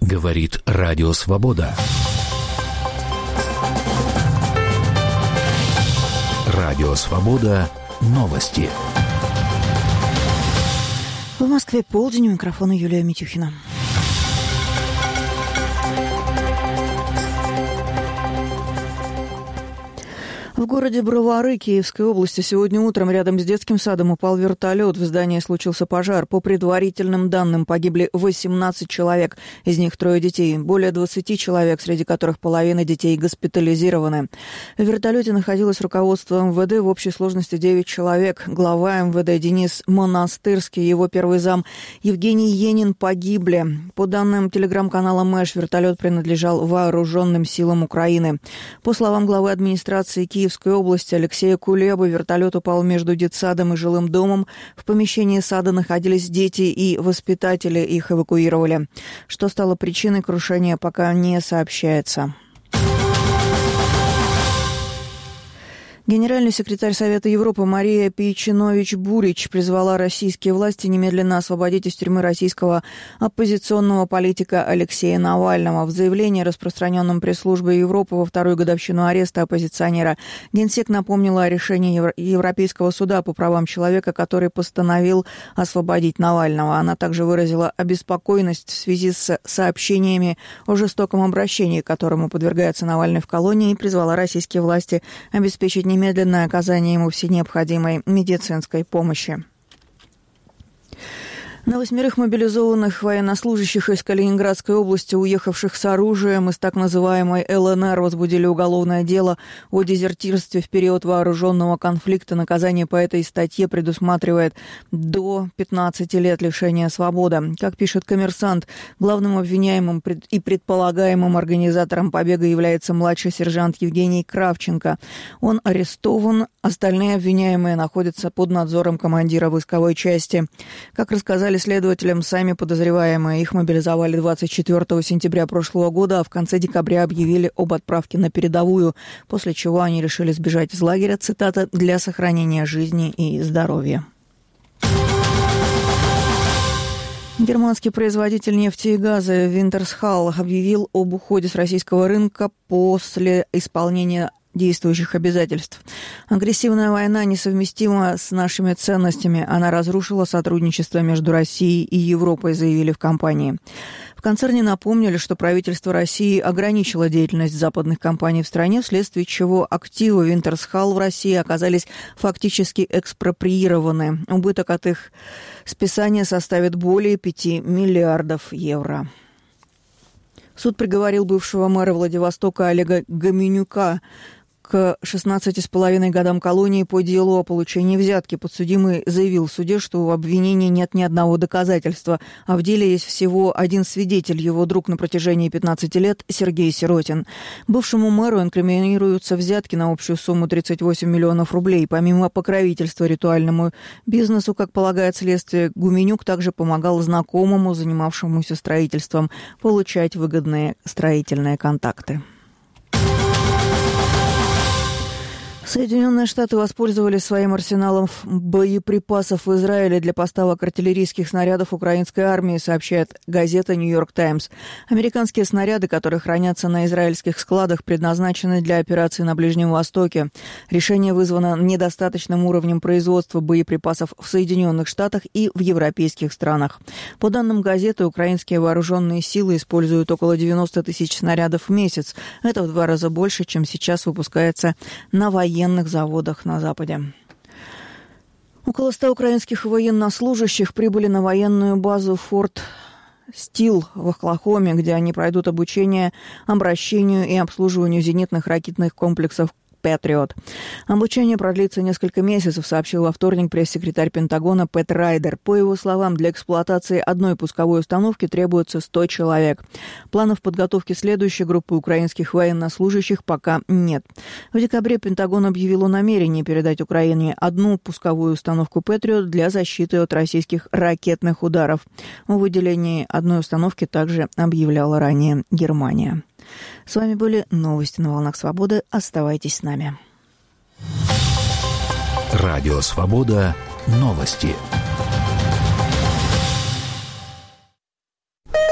Говорит Радио Свобода. Радио Свобода. Новости. В Москве полдень, у микрофона Юлия Митюхина. В городе Бровары Киевской области сегодня утром рядом с детским садом упал вертолет. В здании случился пожар. По предварительным данным погибли 18 человек, из них 3 детей. Более 20 человек, среди которых половина детей госпитализированы. В вертолете находилось руководство МВД, в общей сложности 9 человек. Глава МВД Денис Монастырский, его первый зам Евгений Енин погибли. По данным телеграм-канала МЭШ, вертолет принадлежал вооруженным силам Украины. По словам главы администрации Киевской области Алексея Кулебы, вертолет упал между детсадом и жилым домом. В помещении сада находились дети и воспитатели, их эвакуировали. Что стало причиной крушения, пока не сообщается. Генеральный секретарь Совета Европы Мария Пейчинович-Бурич призвала российские власти немедленно освободить из тюрьмы российского оппозиционного политика Алексея Навального. В заявлении, распространенном пресс-службой Европы во вторую годовщину ареста оппозиционера, Генсек напомнила о решении Европейского суда по правам человека, который постановил освободить Навального. Она также выразила обеспокоенность в связи с сообщениями о жестоком обращении, которому подвергается Навальный в колонии, и призвала российские власти обеспечить немедленное оказание ему всей необходимой медицинской помощи. На 8 мобилизованных военнослужащих из Калининградской области, уехавших с оружием из так называемой ЛНР, возбудили уголовное дело о дезертирстве в период вооруженного конфликта. Наказание по этой статье предусматривает до 15 лет лишения свободы. Как пишет «Коммерсант», главным обвиняемым и предполагаемым организатором побега является младший сержант Евгений Кравченко. Он арестован, остальные обвиняемые находятся под надзором командира войсковой части. Как рассказали следователям сами подозреваемые, их мобилизовали 24 сентября прошлого года, а в конце декабря объявили об отправке на передовую, после чего они решили сбежать из лагеря, цитата, «для сохранения жизни и здоровья». Германский производитель нефти и газа Wintershall объявил об уходе с российского рынка после исполнения действующих обязательств. Агрессивная война несовместима с нашими ценностями. Она разрушила сотрудничество между Россией и Европой, заявили в компании. В концерне напомнили, что правительство России ограничило деятельность западных компаний в стране, вследствие чего активы Wintershall в России оказались фактически экспроприированы. Убыток от их списания составит более 5 миллиардов евро. Суд приговорил бывшего мэра Владивостока Олега Гоменюка к 16,5 годам колонии по делу о получении взятки. Подсудимый заявил в суде, что у обвинения нет ни одного доказательства, а в деле есть всего один свидетель, его друг на протяжении 15 лет Сергей Сиротин. Бывшему мэру инкриминируются взятки на общую сумму 38 миллионов рублей. Помимо покровительства ритуальному бизнесу, как полагает следствие, Гуменюк также помогал знакомому, занимавшемуся строительством, получать выгодные строительные контакты. Соединенные Штаты воспользовались своим арсеналом боеприпасов в Израиле для поставок артиллерийских снарядов украинской армии, сообщает газета «Нью-Йорк Таймс». Американские снаряды, которые хранятся на израильских складах, предназначены для операций на Ближнем Востоке. Решение вызвано недостаточным уровнем производства боеприпасов в Соединенных Штатах и в европейских странах. По данным газеты, украинские вооруженные силы используют около 90 тысяч снарядов в месяц. Это в 2 раза больше, чем сейчас выпускается на военных заводах на Западе. Около 100 украинских военнослужащих прибыли на военную базу Форт Стил в Охлахоме, где они пройдут обучение обращению и обслуживанию зенитных ракетных комплексов «Патриот». Обучение продлится несколько месяцев, сообщил во вторник пресс-секретарь Пентагона Пэт Райдер. По его словам, для эксплуатации одной пусковой установки требуется 100 человек. Планов подготовки следующей группы украинских военнослужащих пока нет. В декабре Пентагон объявил о намерении передать Украине одну пусковую установку «Патриот» для защиты от российских ракетных ударов. О выделении одной установки также объявляла ранее Германия. С вами были новости на волнах Свободы. Оставайтесь с нами. Радио Свобода. Новости.